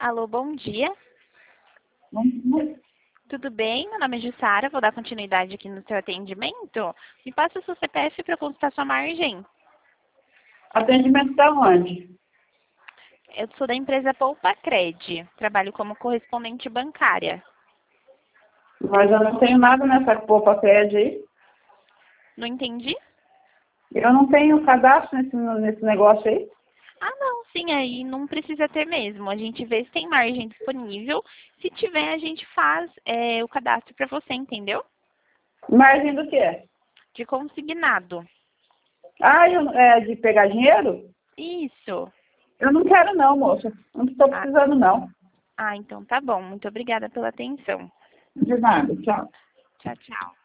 Alô, bom dia. Tudo bem? Meu nome é Jussara, vou dar continuidade aqui no seu atendimento. Me passa o seu CPF para consultar sua margem. Atendimento da onde? Eu sou da empresa Poupacred, trabalho como correspondente bancária. Mas eu não tenho nada nessa Poupacred aí. Não entendi? Eu não tenho cadastro nesse negócio aí. Ah, não, sim, aí não precisa ter mesmo. A gente vê se tem margem disponível. Se tiver, a gente faz o cadastro para você, entendeu? Margem do quê? De consignado. Ah, é de pegar dinheiro? Isso. Eu não quero não, moça. Não estou precisando não. Ah, então tá bom. Muito obrigada pela atenção. De nada, tchau. Tchau, tchau.